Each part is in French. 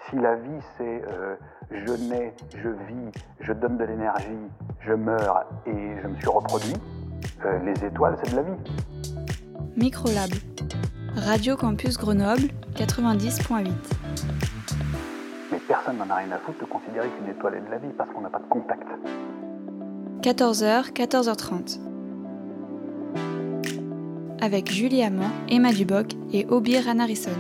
Si la vie, c'est je nais, je vis, je donne de l'énergie, je meurs et je me suis reproduit, les étoiles, c'est de la vie. Microlab, Radio Campus Grenoble, 90.8. Mais personne n'en a rien à foutre de considérer qu'une étoile est de la vie parce qu'on n'a pas de contact. 14h, 14h30. Avec Julie Amand, Emma Duboc et Obi Ranarison.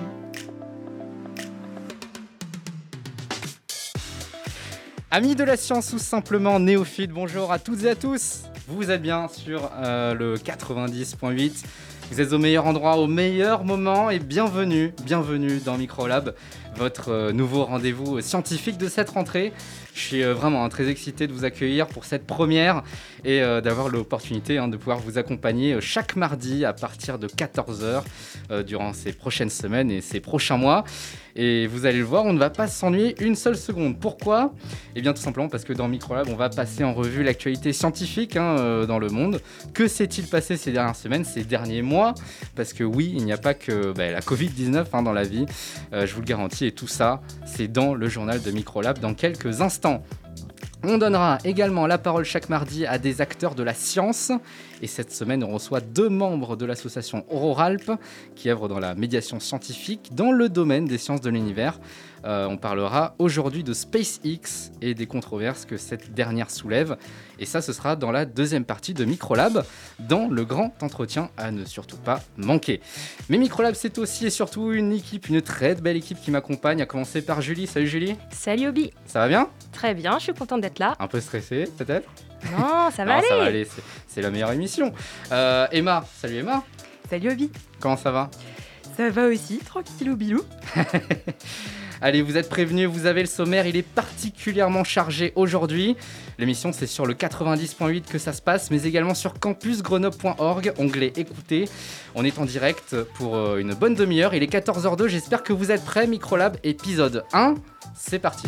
Amis de la science ou simplement néophytes, bonjour à toutes et à tous. Vous êtes bien sur le 90.8. Vous êtes au meilleur endroit, au meilleur moment et bienvenue dans Microlab, votre nouveau rendez-vous scientifique de cette rentrée. Je suis vraiment très excité de vous accueillir pour cette première et d'avoir l'opportunité de pouvoir vous accompagner chaque mardi à partir de 14h durant ces prochaines semaines et ces prochains mois. Et vous allez le voir, on ne va pas s'ennuyer une seule seconde. Pourquoi ? Eh bien tout simplement parce que dans Microlab, on va passer en revue l'actualité scientifique dans le monde. Que s'est-il passé ces dernières semaines, ces derniers mois ? Parce que oui, il n'y a pas que la Covid-19 dans la vie, je vous le garantis. Et tout ça, c'est dans le journal de Microlab dans quelques instants. On donnera également la parole chaque mardi à des acteurs de la science. Et cette semaine, on reçoit 2 membres de l'association Auroralp qui œuvrent dans la médiation scientifique dans le domaine des sciences de l'univers. On parlera aujourd'hui de SpaceX et des controverses que cette dernière soulève. Et ça, ce sera dans la deuxième partie de Microlab, dans le grand entretien à ne surtout pas manquer. Mais Microlab, c'est aussi et surtout une équipe, une très belle équipe qui m'accompagne, à commencer par Julie. Salut Julie. Salut Obi. Ça va bien ? Très bien, je suis contente d'être là. Un peu stressée, peut-être ? Non, ça va aller. Ça va aller, c'est la meilleure émission. Emma, salut Emma. Salut Obi. Comment ça va ? Ça va aussi, tranquillou bilou. Allez, vous êtes prévenus, vous avez le sommaire, il est particulièrement chargé aujourd'hui. L'émission, c'est sur le 90.8 que ça se passe, mais également sur campusgrenoble.org, onglet écoutez. On est en direct pour une bonne demi-heure, il est 14h02, j'espère que vous êtes prêts. Microlab, épisode 1, c'est parti.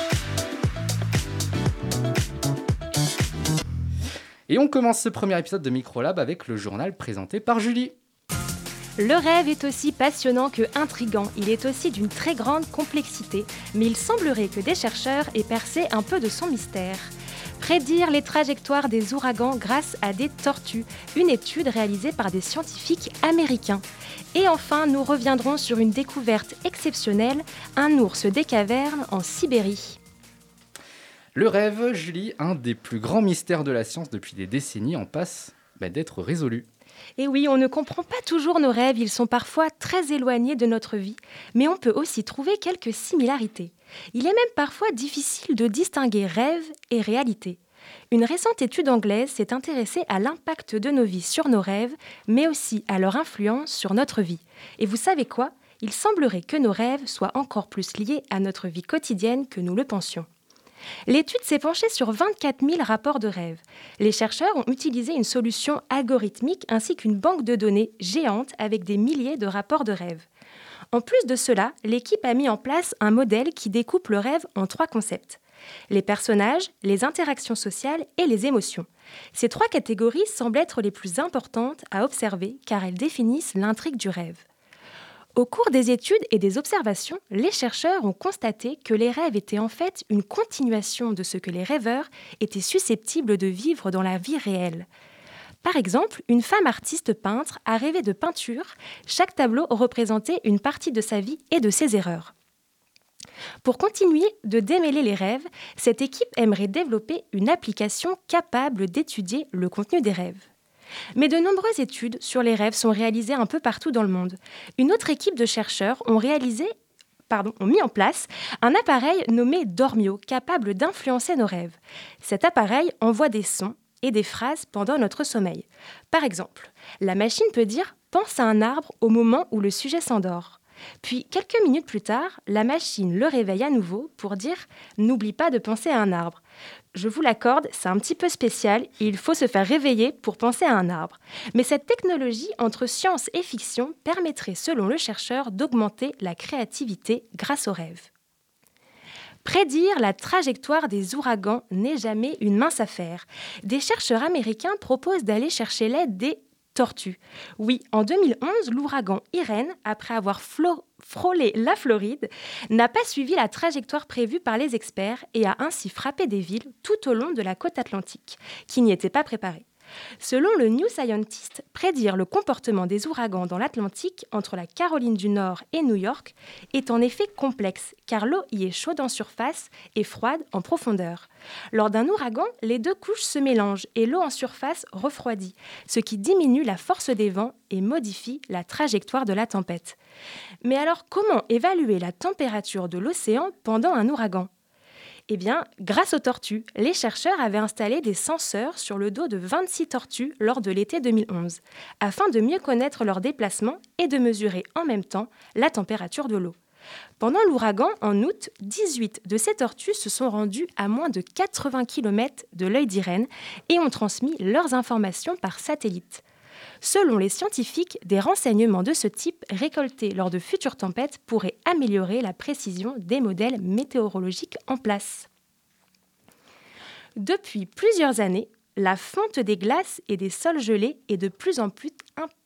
Et on commence ce premier épisode de Microlab avec le journal présenté par Julie. Le rêve est aussi passionnant que intriguant. Il est aussi d'une très grande complexité, mais il semblerait que des chercheurs aient percé un peu de son mystère. Prédire les trajectoires des ouragans grâce à des tortues, une étude réalisée par des scientifiques américains. Et enfin, nous reviendrons sur une découverte exceptionnelle, un ours des cavernes en Sibérie. Le rêve, Julie, un des plus grands mystères de la science depuis des décennies, en passe d'être résolu. Et oui, on ne comprend pas toujours nos rêves, ils sont parfois très éloignés de notre vie, mais on peut aussi trouver quelques similarités. Il est même parfois difficile de distinguer rêve et réalité. Une récente étude anglaise s'est intéressée à l'impact de nos vies sur nos rêves, mais aussi à leur influence sur notre vie. Et vous savez quoi ? Il semblerait que nos rêves soient encore plus liés à notre vie quotidienne que nous le pensions. L'étude s'est penchée sur 24 000 rapports de rêves. Les chercheurs ont utilisé une solution algorithmique ainsi qu'une banque de données géante avec des milliers de rapports de rêves. En plus de cela, l'équipe a mis en place un modèle qui découpe le rêve en 3 concepts. Les personnages, les interactions sociales et les émotions. Ces 3 catégories semblent être les plus importantes à observer car elles définissent l'intrigue du rêve. Au cours des études et des observations, les chercheurs ont constaté que les rêves étaient en fait une continuation de ce que les rêveurs étaient susceptibles de vivre dans la vie réelle. Par exemple, une femme artiste peintre a rêvé de peinture, chaque tableau représentait une partie de sa vie et de ses erreurs. Pour continuer de démêler les rêves, cette équipe aimerait développer une application capable d'étudier le contenu des rêves. Mais de nombreuses études sur les rêves sont réalisées un peu partout dans le monde. Une autre équipe de chercheurs ont mis en place un appareil nommé Dormio, capable d'influencer nos rêves. Cet appareil envoie des sons et des phrases pendant notre sommeil. Par exemple, la machine peut dire « pense à un arbre » au moment où le sujet s'endort. Puis, quelques minutes plus tard, la machine le réveille à nouveau pour dire « n'oublie pas de penser à un arbre ». Je vous l'accorde, c'est un petit peu spécial et il faut se faire réveiller pour penser à un arbre. Mais cette technologie entre science et fiction permettrait, selon le chercheur, d'augmenter la créativité grâce aux rêves. Prédire la trajectoire des ouragans n'est jamais une mince affaire. Des chercheurs américains proposent d'aller chercher l'aide des tortues. Oui, en 2011, l'ouragan Irène, après avoir frôlé la Floride, n'a pas suivi la trajectoire prévue par les experts et a ainsi frappé des villes tout au long de la côte atlantique, qui n'y étaient pas préparées. Selon le New Scientist, prédire le comportement des ouragans dans l'Atlantique entre la Caroline du Nord et New York est en effet complexe, car l'eau y est chaude en surface et froide en profondeur. Lors d'un ouragan, les deux couches se mélangent et l'eau en surface refroidit, ce qui diminue la force des vents et modifie la trajectoire de la tempête. Mais alors, comment évaluer la température de l'océan pendant un ouragan ? Eh bien, grâce aux tortues, les chercheurs avaient installé des senseurs sur le dos de 26 tortues lors de l'été 2011, afin de mieux connaître leurs déplacements et de mesurer en même temps la température de l'eau. Pendant l'ouragan, en août, 18 de ces tortues se sont rendues à moins de 80 km de l'œil d'Irène et ont transmis leurs informations par satellite. Selon les scientifiques, des renseignements de ce type récoltés lors de futures tempêtes pourraient améliorer la précision des modèles météorologiques en place. Depuis plusieurs années, la fonte des glaces et des sols gelés est de plus en plus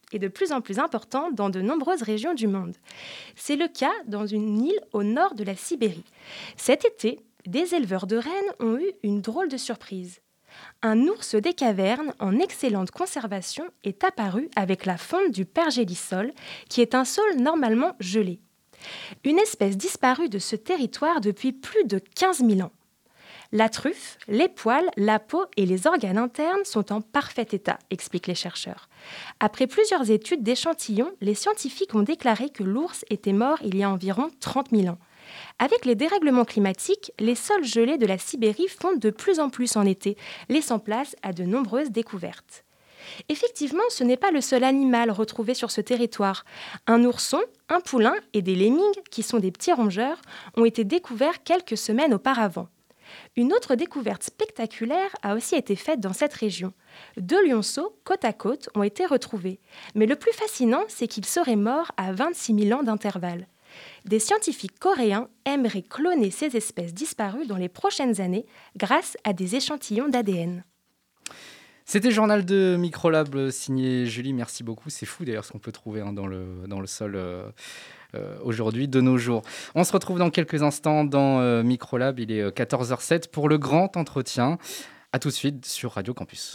importante dans de nombreuses régions du monde. C'est le cas dans une île au nord de la Sibérie. Cet été, des éleveurs de rennes ont eu une drôle de surprise. Un ours des cavernes en excellente conservation est apparu avec la fonte du pergélisol, qui est un sol normalement gelé. Une espèce disparue de ce territoire depuis plus de 15 000 ans. La truffe, les poils, la peau et les organes internes sont en parfait état, expliquent les chercheurs. Après plusieurs études d'échantillons, les scientifiques ont déclaré que l'ours était mort il y a environ 30 000 ans. Avec les dérèglements climatiques, les sols gelés de la Sibérie fondent de plus en plus en été, laissant place à de nombreuses découvertes. Effectivement, ce n'est pas le seul animal retrouvé sur ce territoire. Un ourson, un poulain et des lemmings, qui sont des petits rongeurs, ont été découverts quelques semaines auparavant. Une autre découverte spectaculaire a aussi été faite dans cette région. 2 lionceaux, côte à côte, ont été retrouvés. Mais le plus fascinant, c'est qu'ils seraient morts à 26 000 ans d'intervalle. Des scientifiques coréens aimeraient cloner ces espèces disparues dans les prochaines années grâce à des échantillons d'ADN. C'était le journal de Microlab signé Julie, merci beaucoup. C'est fou d'ailleurs ce qu'on peut trouver dans le sol aujourd'hui, de nos jours. On se retrouve dans quelques instants dans Microlab, il est 14h07 pour le grand entretien. A tout de suite sur Radio Campus.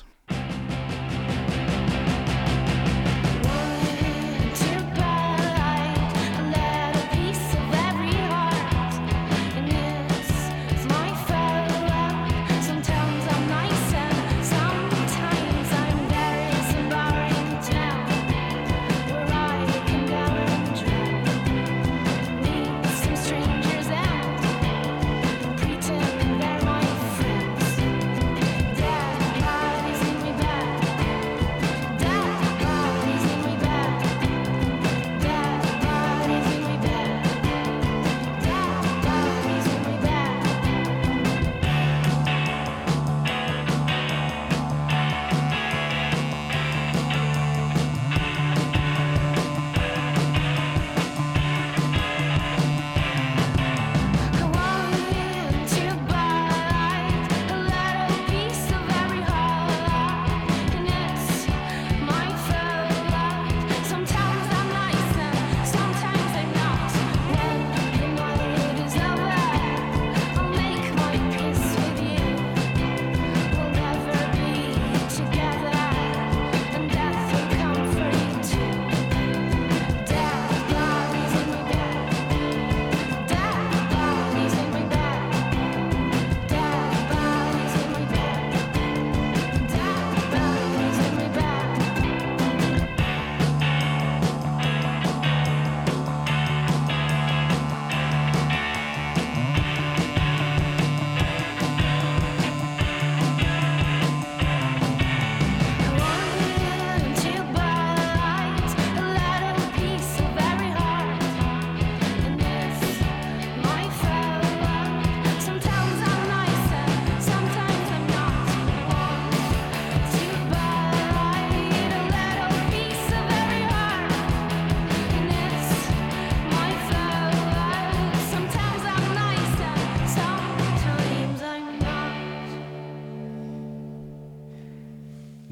Pretend they're my friends. Dead bodies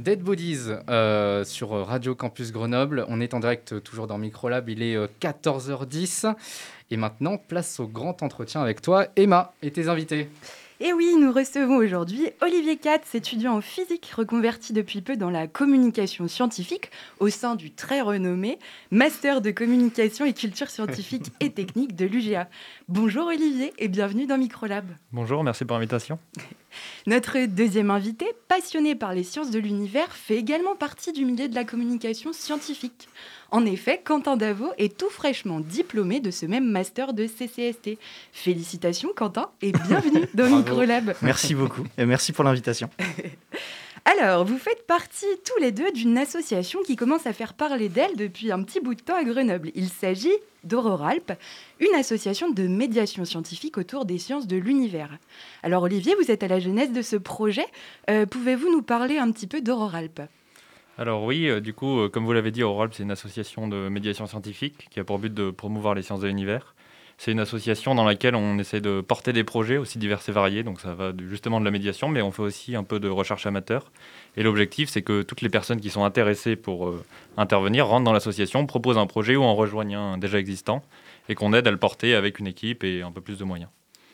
Dead Bodies sur Radio Campus Grenoble. On est en direct toujours dans Microlab, il est 14h10. Et maintenant, place au grand entretien avec toi, Emma, et tes invités. Et oui, nous recevons aujourd'hui Olivier Katz, étudiant en physique, reconverti depuis peu dans la communication scientifique au sein du très renommé Master de communication et culture scientifique et technique de l'UGA. Bonjour Olivier et bienvenue dans Microlab. Bonjour, merci pour l'invitation. Notre deuxième invité, passionné par les sciences de l'univers, fait également partie du milieu de la communication scientifique. En effet, Quentin Davot est tout fraîchement diplômé de ce même master de CCST. Félicitations Quentin et bienvenue dans Microlab. Merci beaucoup et merci pour l'invitation. Alors, vous faites partie tous les deux d'une association qui commence à faire parler d'elle depuis un petit bout de temps à Grenoble. Il s'agit d'Auroralp, une association de médiation scientifique autour des sciences de l'univers. Alors Olivier, vous êtes à la genèse de ce projet. Pouvez-vous nous parler un petit peu d'Auroralp ? Alors oui, du coup, comme vous l'avez dit, Auroralp, c'est une association de médiation scientifique qui a pour but de promouvoir les sciences de l'univers. C'est une association dans laquelle on essaie de porter des projets aussi divers et variés, donc ça va justement de la médiation, mais on fait aussi un peu de recherche amateur. Et l'objectif, c'est que toutes les personnes qui sont intéressées pour intervenir rentrent dans l'association, proposent un projet ou en rejoignent un déjà existant, et qu'on aide à le porter avec une équipe et un peu plus de moyens.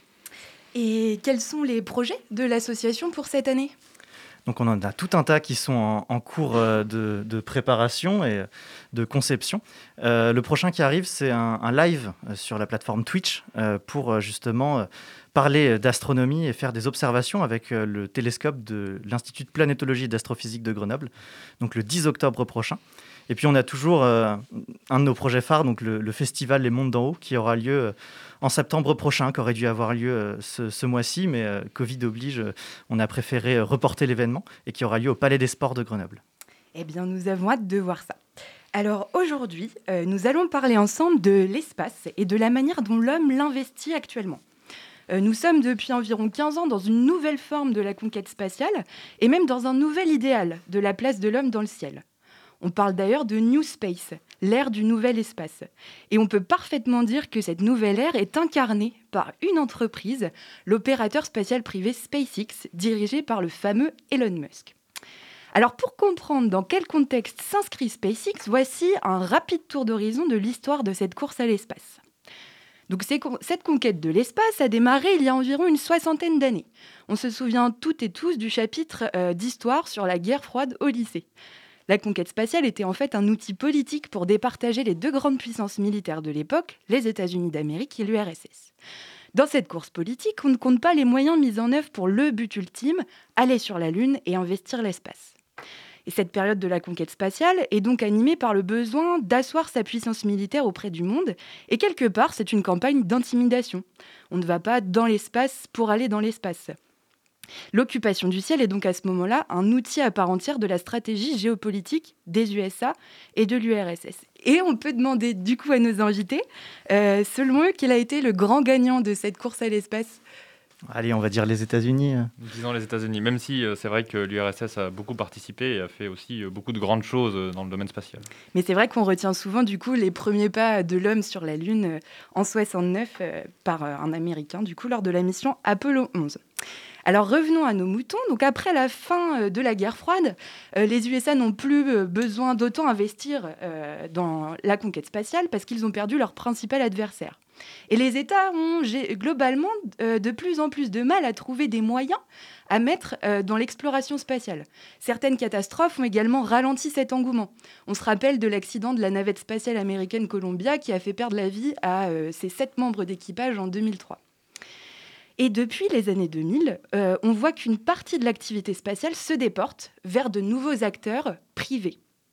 Et quels sont les projets de l'association pour cette année ? Donc on en a tout un tas qui sont en cours de préparation et de conception. Le prochain qui arrive, c'est un live sur la plateforme Twitch pour justement parler d'astronomie et faire des observations avec le télescope de l'Institut de planétologie et d'astrophysique de Grenoble, donc le 10 octobre prochain. Et puis on a toujours un de nos projets phares, donc le festival Les Mondes d'en haut, qui aura lieu en septembre prochain, qui aurait dû avoir lieu ce mois-ci, mais Covid oblige, on a préféré reporter l'événement, et qui aura lieu au Palais des Sports de Grenoble. Eh bien, nous avons hâte de voir ça. Alors aujourd'hui, nous allons parler ensemble de l'espace et de la manière dont l'homme l'investit actuellement. Nous sommes depuis environ 15 ans dans une nouvelle forme de la conquête spatiale, et même dans un nouvel idéal de la place de l'homme dans le ciel. On parle d'ailleurs de New Space, l'ère du nouvel espace. Et on peut parfaitement dire que cette nouvelle ère est incarnée par une entreprise, l'opérateur spatial privé SpaceX, dirigé par le fameux Elon Musk. Alors pour comprendre dans quel contexte s'inscrit SpaceX, voici un rapide tour d'horizon de l'histoire de cette course à l'espace. Donc cette conquête de l'espace a démarré il y a environ une 60aine d'années. On se souvient toutes et tous du chapitre d'histoire sur la guerre froide au lycée. La conquête spatiale était en fait un outil politique pour départager les deux grandes puissances militaires de l'époque, les États-Unis d'Amérique et l'URSS. Dans cette course politique, on ne compte pas les moyens mis en œuvre pour le but ultime, aller sur la Lune et investir l'espace. Et cette période de la conquête spatiale est donc animée par le besoin d'asseoir sa puissance militaire auprès du monde, et quelque part, c'est une campagne d'intimidation. On ne va pas dans l'espace pour aller dans l'espace. L'occupation du ciel est donc à ce moment-là un outil à part entière de la stratégie géopolitique des USA et de l'URSS. Et on peut demander du coup à nos invités, selon eux, quel a été le grand gagnant de cette course à l'espace ? Allez, on va dire les États-Unis. Disons les États-Unis, même si c'est vrai que l'URSS a beaucoup participé et a fait aussi beaucoup de grandes choses dans le domaine spatial. Mais c'est vrai qu'on retient souvent du coup les premiers pas de l'homme sur la Lune en 69 par un Américain, du coup lors de la mission Apollo 11. Alors revenons à nos moutons. Donc après la fin de la guerre froide, les USA n'ont plus besoin d'autant investir dans la conquête spatiale parce qu'ils ont perdu leur principal adversaire. Et les États ont globalement de plus en plus de mal à trouver des moyens à mettre dans l'exploration spatiale. Certaines catastrophes ont également ralenti cet engouement. On se rappelle de l'accident de la navette spatiale américaine Columbia qui a fait perdre la vie à ses 7 membres d'équipage en 2003. Et depuis les années 2000, on voit qu'une partie de l'activité spatiale se déporte vers de nouveaux acteurs privés.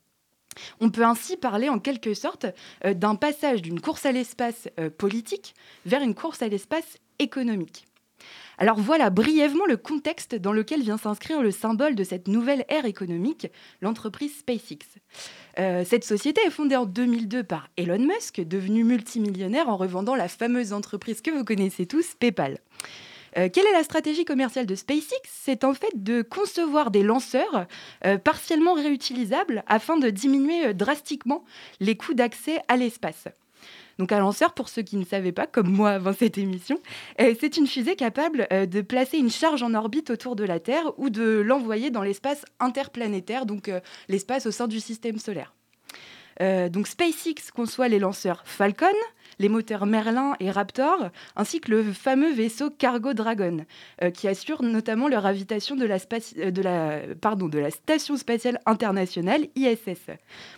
On peut ainsi parler en quelque sorte d'un passage d'une course à l'espace politique vers une course à l'espace économique. Alors voilà brièvement le contexte dans lequel vient s'inscrire le symbole de cette nouvelle ère économique, l'entreprise SpaceX. Cette société est fondée en 2002 par Elon Musk, devenu multimillionnaire en revendant la fameuse entreprise que vous connaissez tous, PayPal. Quelle est la stratégie commerciale de SpaceX ? C'est en fait de concevoir des lanceurs partiellement réutilisables afin de diminuer drastiquement les coûts d'accès à l'espace. Donc un lanceur, pour ceux qui ne savaient pas, comme moi avant cette émission, c'est une fusée capable de placer une charge en orbite autour de la Terre ou de l'envoyer dans l'espace interplanétaire, donc l'espace au sein du système solaire. Donc SpaceX conçoit les lanceurs Falcon, les moteurs Merlin et Raptor, ainsi que le fameux vaisseau Cargo Dragon, qui assure notamment le ravitationnement de la Station spatiale internationale, ISS.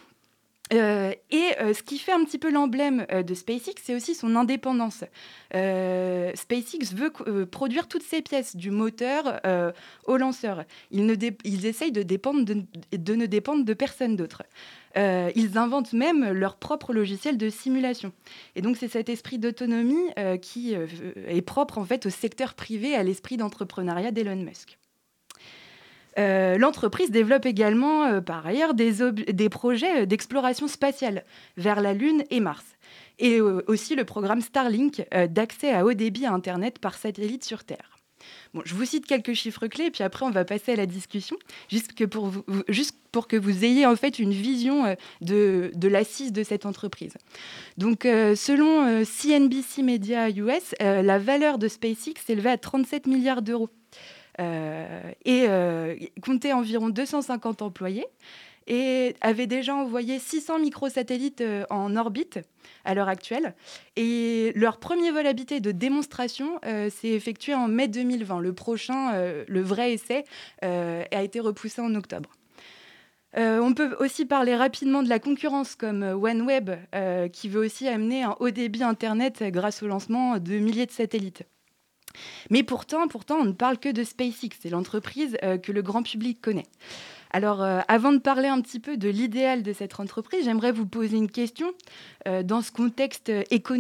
Ce qui fait un petit peu l'emblème de SpaceX, c'est aussi son indépendance. SpaceX veut produire toutes ses pièces, du moteur au lanceur. Ils essayent de ne dépendre de personne d'autre. Ils inventent même leur propre logiciel de simulation. Et donc, c'est cet esprit d'autonomie qui est propre en fait au secteur privé, à l'esprit d'entrepreneuriat d'Elon Musk. L'entreprise développe également, par ailleurs, des projets d'exploration spatiale vers la Lune et Mars. Et aussi le programme Starlink d'accès à haut débit à Internet par satellite sur Terre. Bon, je vous cite quelques chiffres clés, puis après on va passer à la discussion, juste pour que vous ayez en fait une vision de l'assise de cette entreprise. Donc, selon CNBC Media US, la valeur de SpaceX s'élevait à 37 milliards d'euros. Comptait environ 250 employés et avait déjà envoyé 600 microsatellites en orbite à l'heure actuelle. Et leur premier vol habité de démonstration s'est effectué en mai 2020. Le prochain, le vrai essai, a été repoussé en octobre. On peut aussi parler rapidement de la concurrence comme OneWeb, qui veut aussi amener un haut débit Internet grâce au lancement de milliers de satellites. Mais pourtant, on ne parle que de SpaceX, c'est l'entreprise que le grand public connaît. Alors, avant de parler un petit peu de l'idéal de cette entreprise, j'aimerais vous poser une question. Dans ce contexte,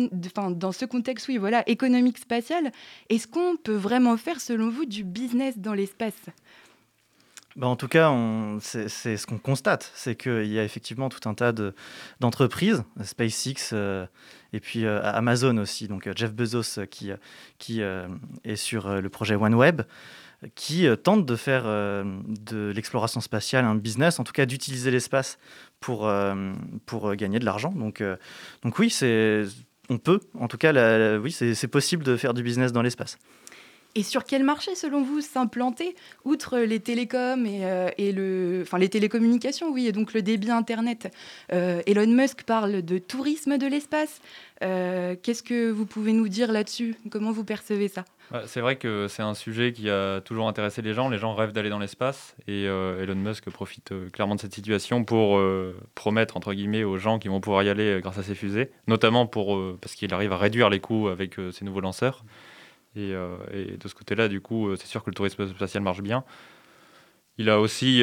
économique spatial, est-ce qu'on peut vraiment faire, selon vous, du business dans l'espace ? En tout cas, c'est ce qu'on constate, c'est qu'il y a effectivement tout un tas d'entreprises, SpaceX et puis Amazon aussi, donc Jeff Bezos qui est sur le projet OneWeb, qui tente de faire de l'exploration spatiale un business, en tout cas d'utiliser l'espace pour gagner de l'argent. Donc oui, on peut, en tout cas, oui, c'est possible de faire du business dans l'espace. Et sur quel marché, selon vous, s'implanter, outre les télécoms les télécommunications, oui, et donc le débit Internet. Elon Musk parle de tourisme de l'espace. Qu'est-ce que vous pouvez nous dire là-dessus ? Comment vous percevez ça ? C'est vrai que c'est un sujet qui a toujours intéressé les gens. Les gens rêvent d'aller dans l'espace et Elon Musk profite clairement de cette situation pour promettre, entre guillemets, aux gens qui vont pouvoir y aller grâce à ses fusées, notamment parce qu'il arrive à réduire les coûts avec ses nouveaux lanceurs. Et de ce côté-là, du coup, c'est sûr que le tourisme spatial marche bien. Il a aussi,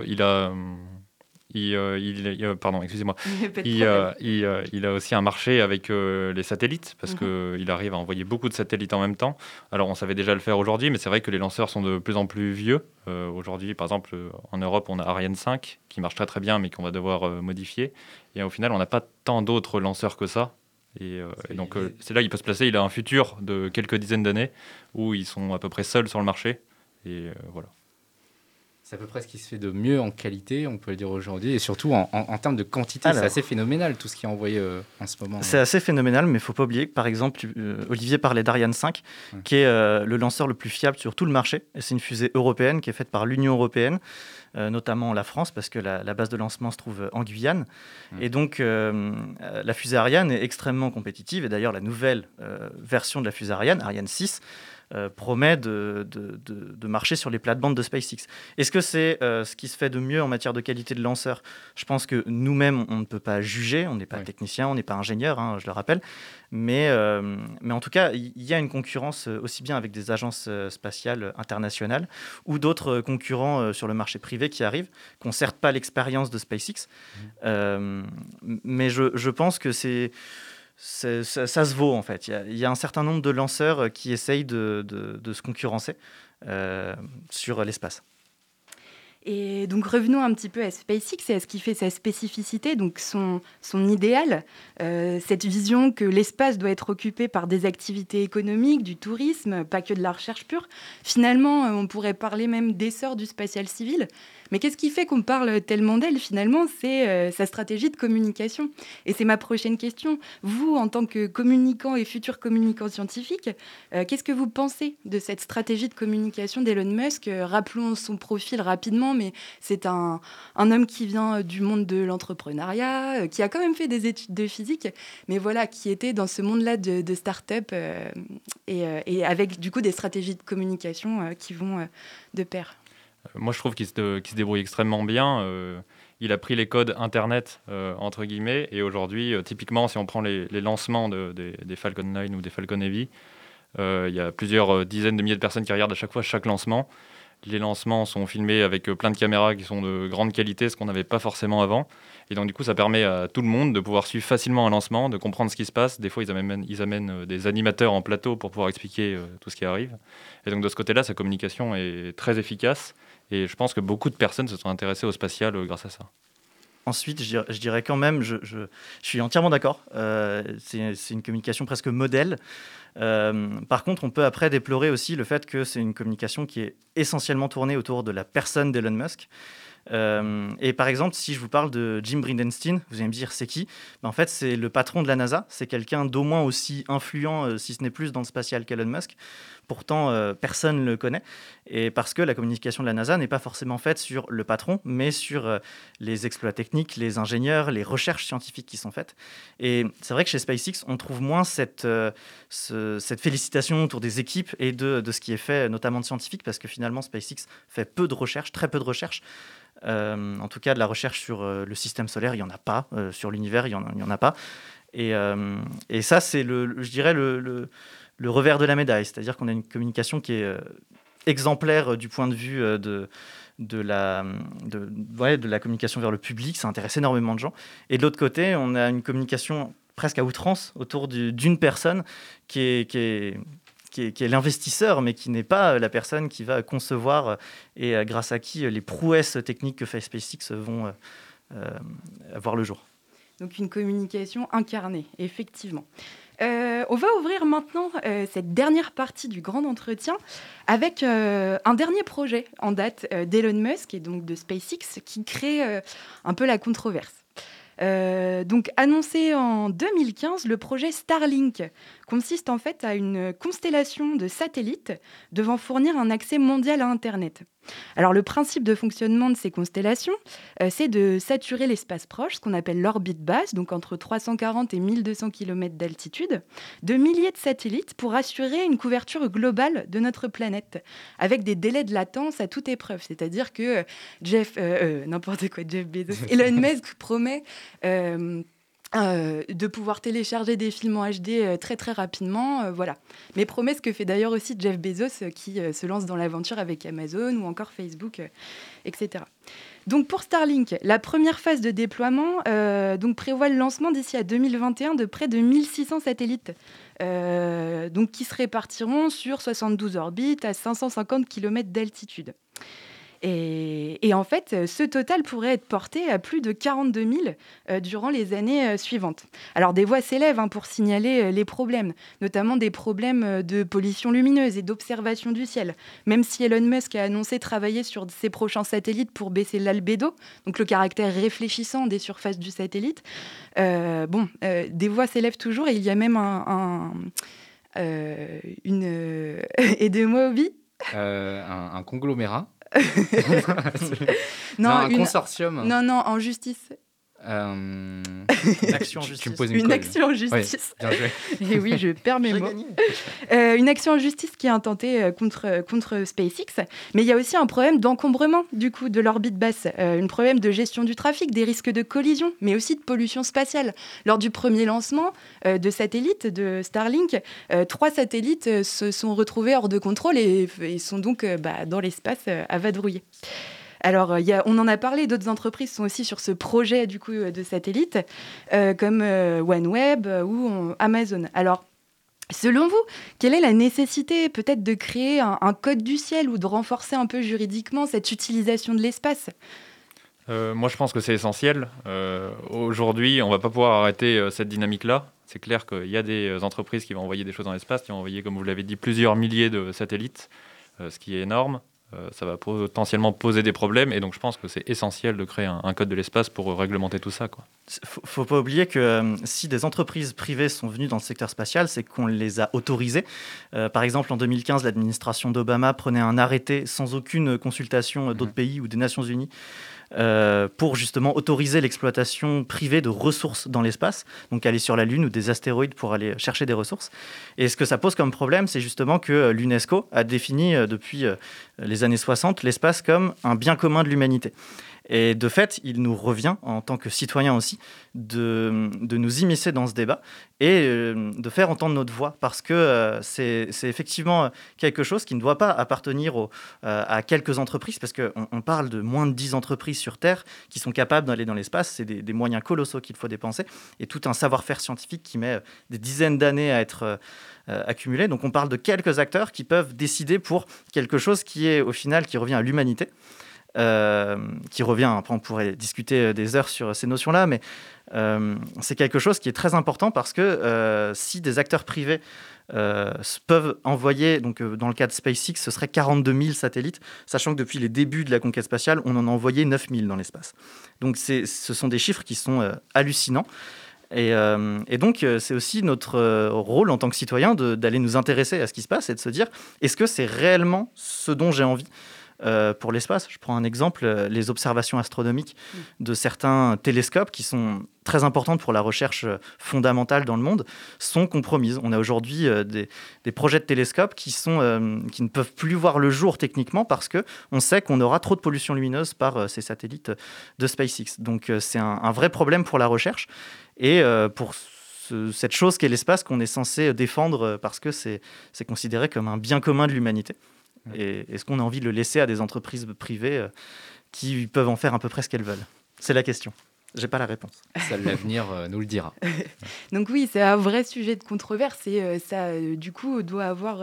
pardon, excusez-moi. Il a aussi un marché avec les satellites parce qu'il arrive à envoyer beaucoup de satellites en même temps. Alors, on savait déjà le faire aujourd'hui, mais c'est vrai que les lanceurs sont de plus en plus vieux. Aujourd'hui, par exemple, en Europe, on a Ariane 5 qui marche très très bien, mais qu'on va devoir modifier. Et au final, on n'a pas tant d'autres lanceurs que ça. Et donc, c'est là qu'il peut se placer. Il a un futur de quelques dizaines d'années où ils sont à peu près seuls sur le marché. Et voilà. C'est à peu près ce qui se fait de mieux en qualité, on peut le dire aujourd'hui, et surtout en termes de quantité. C'est assez phénoménal tout ce qui est envoyé en ce moment. C'est assez phénoménal, mais il ne faut pas oublier que, par exemple, Olivier parlait d'Ariane 5, qui est le lanceur le plus fiable sur tout le marché. Et c'est une fusée européenne qui est faite par l'Union européenne, notamment la France, parce que la base de lancement se trouve en Guyane. Et donc, la fusée Ariane est extrêmement compétitive. Et d'ailleurs, la nouvelle version de la fusée Ariane 6, promet de marcher sur les plates-bandes de SpaceX. Est-ce que c'est ce qui se fait de mieux en matière de qualité de lanceur ? Je pense que nous-mêmes, on ne peut pas juger. On n'est pas technicien, on n'est pas ingénieur, je le rappelle. Mais en tout cas, il y a une concurrence aussi bien avec des agences spatiales internationales ou d'autres concurrents sur le marché privé qui arrivent, qui n'ont certes pas l'expérience de SpaceX. Mais je pense que ça se vaut en fait. Il y a un certain nombre de lanceurs qui essayent de se concurrencer sur l'espace. Et donc revenons un petit peu à SpaceX et à ce qui fait sa spécificité, donc son idéal, cette vision que l'espace doit être occupé par des activités économiques, du tourisme, pas que de la recherche pure. Finalement, on pourrait parler même d'essor du spatial civil. Mais qu'est-ce qui fait qu'on parle tellement d'elle finalement ? C'est sa stratégie de communication. Et c'est ma prochaine question. Vous, en tant que communicant et futur communicant scientifique, qu'est-ce que vous pensez de cette stratégie de communication d'Elon Musk ? Rappelons son profil rapidement, mais c'est un homme qui vient du monde de l'entrepreneuriat, qui a quand même fait des études de physique, mais voilà, qui était dans ce monde-là de start-up et avec du coup des stratégies de communication qui vont de pair. Moi, je trouve qu'il se débrouille extrêmement bien. Il a pris les codes Internet, entre guillemets, et aujourd'hui, typiquement, si on prend les lancements des Falcon 9 ou des Falcon Heavy, il y a plusieurs dizaines de milliers de personnes qui regardent à chaque fois chaque lancement. Les lancements sont filmés avec plein de caméras qui sont de grande qualité, ce qu'on n'avait pas forcément avant. Et donc, du coup, ça permet à tout le monde de pouvoir suivre facilement un lancement, de comprendre ce qui se passe. Des fois, ils amènent des animateurs en plateau pour pouvoir expliquer tout ce qui arrive. Et donc, de ce côté-là, sa communication est très efficace. Et je pense que beaucoup de personnes se sont intéressées au spatial grâce à ça. Ensuite, je dirais quand même, je suis entièrement d'accord. C'est une communication presque modèle. Par contre, on peut après déplorer aussi le fait que c'est une communication qui est essentiellement tournée autour de la personne d'Elon Musk. Et par exemple, si je vous parle de Jim Bridenstine, vous allez me dire c'est qui ? En fait, c'est le patron de la NASA. C'est quelqu'un d'au moins aussi influent, si ce n'est plus, dans le spatial qu'Elon Musk. Pourtant, personne ne le connaît. Et parce que la communication de la NASA n'est pas forcément faite sur le patron, mais sur les exploits techniques, les ingénieurs, les recherches scientifiques qui sont faites. Et c'est vrai que chez SpaceX, on trouve moins cette félicitation autour des équipes et de ce qui est fait, notamment de scientifiques, parce que finalement, SpaceX fait peu de recherche, très peu de recherche. En tout cas, de la recherche sur le système solaire, il n'y en a pas. Sur l'univers, il n'y en a pas. Et ça, c'est, je dirais, le revers de la médaille. C'est-à-dire qu'on a une communication qui est exemplaire du point de vue de la communication vers le public. Ça intéresse énormément de gens. Et de l'autre côté, on a une communication presque à outrance autour d'une personne qui est l'investisseur, mais qui n'est pas la personne qui va concevoir et grâce à qui les prouesses techniques que fait SpaceX vont voir le jour. Donc une communication incarnée, effectivement. On va ouvrir maintenant cette dernière partie du grand entretien avec un dernier projet en date d'Elon Musk et donc de SpaceX qui crée un peu la controverse. Donc annoncé en 2015, le projet Starlink consiste en fait à une constellation de satellites devant fournir un accès mondial à Internet. Alors le principe de fonctionnement de ces constellations, c'est de saturer l'espace proche, ce qu'on appelle l'orbite basse, donc entre 340 et 1200 km d'altitude, de milliers de satellites pour assurer une couverture globale de notre planète, avec des délais de latence à toute épreuve. C'est-à-dire que Jeff Bezos, Elon Musk promet de pouvoir télécharger des films en HD très très rapidement, voilà. Mais promesse que fait d'ailleurs aussi Jeff Bezos qui se lance dans l'aventure avec Amazon ou encore Facebook, etc. Donc pour Starlink, la première phase de déploiement donc prévoit le lancement d'ici à 2021 de près de 1600 satellites donc qui se répartiront sur 72 orbites à 550 km d'altitude. Et en fait, ce total pourrait être porté à plus de 42 000 durant les années suivantes. Alors, des voix s'élèvent pour signaler les problèmes, notamment des problèmes de pollution lumineuse et d'observation du ciel. Même si Elon Musk a annoncé travailler sur ses prochains satellites pour baisser l'albédo, donc le caractère réfléchissant des surfaces du satellite, des voix s'élèvent toujours et il y a même aidez-moi, Obi. Un conglomérat. un consortium. Non, en justice. Une action en justice. Tu me poses une action en justice. Oui, bien joué. Et oui, je perds mes mots. Une action en justice qui est intentée contre SpaceX. Mais il y a aussi un problème d'encombrement du coup, de l'orbite basse. Un problème de gestion du trafic, des risques de collision, mais aussi de pollution spatiale. Lors du premier lancement de satellites de Starlink, 3 satellites se sont retrouvés hors de contrôle et sont donc dans l'espace à vadrouiller. Alors, on en a parlé, d'autres entreprises sont aussi sur ce projet du coup, de satellite, comme OneWeb ou Amazon. Alors, Selon vous, quelle est la nécessité peut-être de créer un code du ciel ou de renforcer un peu juridiquement cette utilisation de l'espace ? Moi, je pense que c'est essentiel. Aujourd'hui, on ne va pas pouvoir arrêter cette dynamique-là. C'est clair qu'il y a des entreprises qui vont envoyer des choses dans l'espace, qui vont envoyer, comme vous l'avez dit, plusieurs milliers de satellites, ce qui est énorme. Ça va potentiellement poser des problèmes. Et donc, je pense que c'est essentiel de créer un code de l'espace pour réglementer tout ça, quoi. Faut pas oublier que si des entreprises privées sont venues dans le secteur spatial, c'est qu'on les a autorisées. Par exemple, en 2015, l'administration d'Obama prenait un arrêté sans aucune consultation d'autres pays ou des Nations Unies pour justement autoriser l'exploitation privée de ressources dans l'espace, donc aller sur la Lune ou des astéroïdes pour aller chercher des ressources. Et ce que ça pose comme problème, c'est justement que l'UNESCO a défini depuis les années 60 l'espace comme un bien commun de l'humanité. Et de fait, il nous revient, en tant que citoyens aussi, de nous immiscer dans ce débat et de faire entendre notre voix, parce que c'est effectivement quelque chose qui ne doit pas appartenir à quelques entreprises, parce qu'on parle de moins de 10 entreprises sur Terre qui sont capables d'aller dans l'espace. C'est des moyens colossaux qu'il faut dépenser, et tout un savoir-faire scientifique qui met des dizaines d'années à être accumulé. Donc on parle de quelques acteurs qui peuvent décider pour quelque chose qui est au final, qui revient à l'humanité. Qui revient, après on pourrait discuter des heures sur ces notions-là, mais c'est quelque chose qui est très important, parce que si des acteurs privés peuvent envoyer, donc dans le cas de SpaceX, ce serait 42 000 satellites, sachant que depuis les débuts de la conquête spatiale, on en a envoyé 9 000 dans l'espace. Donc ce sont des chiffres qui sont hallucinants. Et donc, c'est aussi notre rôle en tant que citoyen d'aller nous intéresser à ce qui se passe et de se dire, est-ce que c'est réellement ce dont j'ai envie pour l'espace? Je prends un exemple, les observations astronomiques de certains télescopes qui sont très importantes pour la recherche fondamentale dans le monde sont compromises. On a aujourd'hui des projets de télescopes qui ne peuvent plus voir le jour techniquement, parce qu'on sait qu'on aura trop de pollution lumineuse par ces satellites de SpaceX. Donc c'est un vrai problème pour la recherche et pour cette chose qu'est l'espace, qu'on est censé défendre parce que c'est considéré comme un bien commun de l'humanité. Et est-ce qu'on a envie de le laisser à des entreprises privées qui peuvent en faire à peu près ce qu'elles veulent? C'est la question. J'ai pas la réponse. Ça, l'avenir nous le dira. Donc oui, c'est un vrai sujet de controverse, et ça, du coup, doit avoir...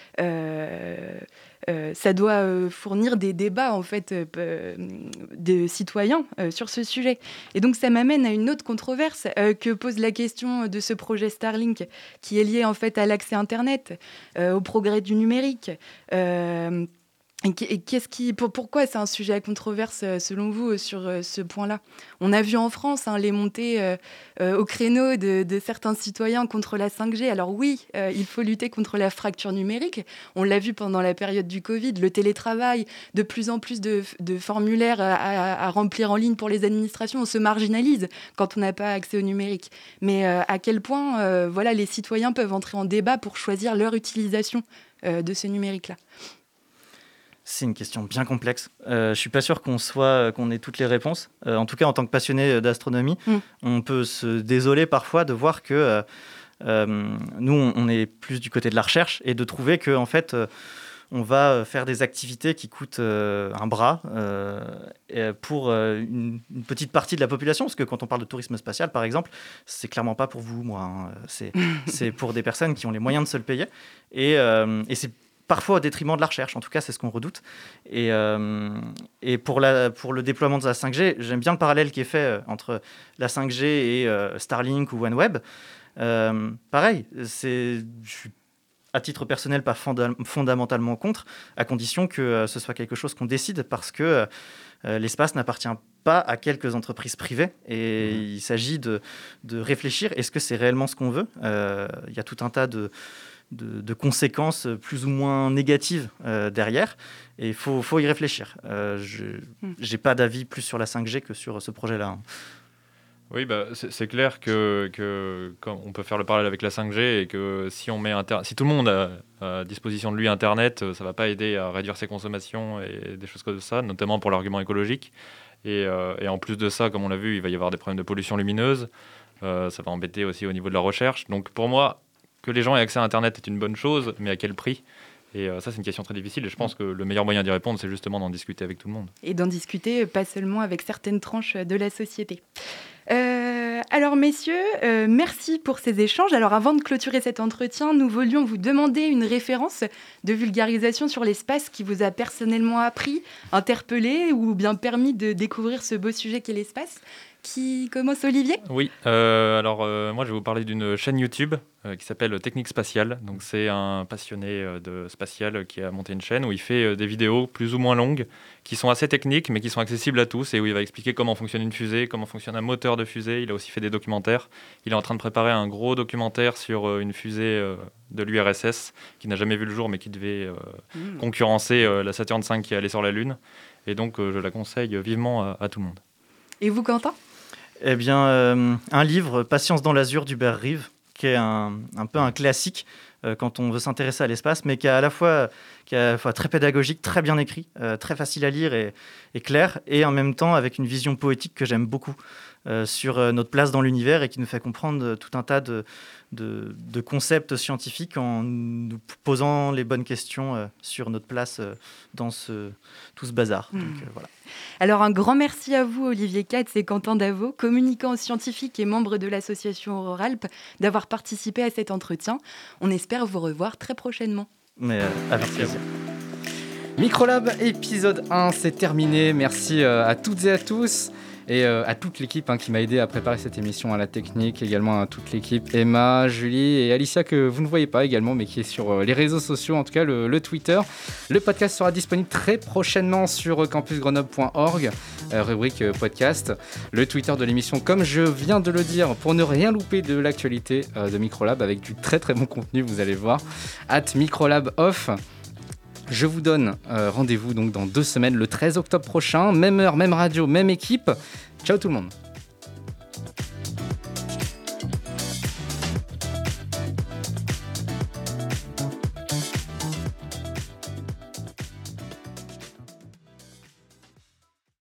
ça doit fournir des débats, en fait, de citoyens sur ce sujet. Et donc, ça m'amène à une autre controverse que pose la question de ce projet Starlink, qui est lié, en fait, à l'accès Internet, au progrès du numérique. Pourquoi c'est un sujet à controverse, selon vous, sur ce point-là? On a vu en France les montées au créneau de certains citoyens contre la 5G. Alors oui, il faut lutter contre la fracture numérique. On l'a vu pendant la période du Covid, le télétravail, de plus en plus de formulaires à remplir en ligne pour les administrations. On se marginalise quand on n'a pas accès au numérique. Mais à quel point les citoyens peuvent entrer en débat pour choisir leur utilisation de ce numérique-là? C'est une question bien complexe. Je ne suis pas sûr qu'on ait toutes les réponses. En tout cas, en tant que passionné d'astronomie, on peut se désoler parfois de voir que nous, on est plus du côté de la recherche, et de trouver que, en fait, on va faire des activités qui coûtent un bras pour une petite partie de la population. Parce que quand on parle de tourisme spatial, par exemple, c'est clairement pas pour vous ou moi. C'est pour des personnes qui ont les moyens de se le payer. Et c'est parfois au détriment de la recherche. En tout cas, c'est ce qu'on redoute. Et pour le déploiement de la 5G, j'aime bien le parallèle qui est fait entre la 5G et Starlink ou OneWeb. Pareil, je suis à titre personnel pas fondamentalement contre, à condition que ce soit quelque chose qu'on décide, parce que l'espace n'appartient pas à quelques entreprises privées, et il s'agit de réfléchir, est-ce que c'est réellement ce qu'on veut? Il y a tout un tas de conséquences plus ou moins négatives derrière, et il faut y réfléchir. Je n'ai pas d'avis plus sur la 5G que sur ce projet-là. Oui, c'est clair que on peut faire le parallèle avec la 5G, et que si tout le monde a à disposition de lui Internet, ça ne va pas aider à réduire ses consommations et des choses comme ça, notamment pour l'argument écologique. Et en plus de ça, comme on l'a vu, il va y avoir des problèmes de pollution lumineuse. Ça va embêter aussi au niveau de la recherche. Donc pour moi, que les gens aient accès à Internet est une bonne chose, mais à quel prix? Et ça, c'est une question très difficile. Et je pense que le meilleur moyen d'y répondre, c'est justement d'en discuter avec tout le monde. Et d'en discuter pas seulement avec certaines tranches de la société. Alors messieurs, merci pour ces échanges. Alors avant de clôturer cet entretien, nous voulions vous demander une référence de vulgarisation sur l'espace qui vous a personnellement appris, interpellé ou bien permis de découvrir ce beau sujet qu'est l'espace. Qui commence, Olivier ? Oui, moi je vais vous parler d'une chaîne YouTube qui s'appelle Technique Spatiale. Donc c'est un passionné de spatial qui a monté une chaîne où il fait des vidéos plus ou moins longues qui sont assez techniques mais qui sont accessibles à tous et où il va expliquer comment fonctionne une fusée, comment fonctionne un moteur de fusée. Il a aussi fait des documentaires. Il est en train de préparer un gros documentaire sur une fusée de l'URSS qui n'a jamais vu le jour mais qui devait concurrencer la Saturn V qui est allée sur la Lune. Et donc je la conseille vivement à tout le monde. Et vous, Quentin ? Eh bien, un livre, Patience dans l'azur d'Hubert Reeves, qui est un peu un classique quand on veut s'intéresser à l'espace, mais qui est à la fois très pédagogique, très bien écrit, très facile à lire et clair, et en même temps avec une vision poétique que j'aime beaucoup sur notre place dans l'univers et qui nous fait comprendre tout un tas de concepts scientifiques en nous posant les bonnes questions sur notre place dans tout ce bazar. Donc, voilà. Alors un grand merci à vous Olivier Katz et Quentin Davot, communicants scientifiques et membres de l'association Auroralp, d'avoir participé à cet entretien. On espère vous revoir très prochainement. Mais avec plaisir. Microlab épisode 1, c'est terminé. Merci à toutes et à tous. Et à toute l'équipe qui m'a aidé à préparer cette émission, à la technique, également à toute l'équipe, Emma, Julie et Alicia que vous ne voyez pas également mais qui est sur les réseaux sociaux, en tout cas le Twitter. Le podcast sera disponible très prochainement sur campusgrenoble.org, rubrique podcast. Le Twitter de l'émission, comme je viens de le dire, pour ne rien louper de l'actualité de Microlab avec du très très bon contenu, vous allez voir, @microlaboff. Je vous donne rendez-vous donc dans 2 semaines, le 13 octobre prochain, même heure, même radio, même équipe. Ciao tout le monde.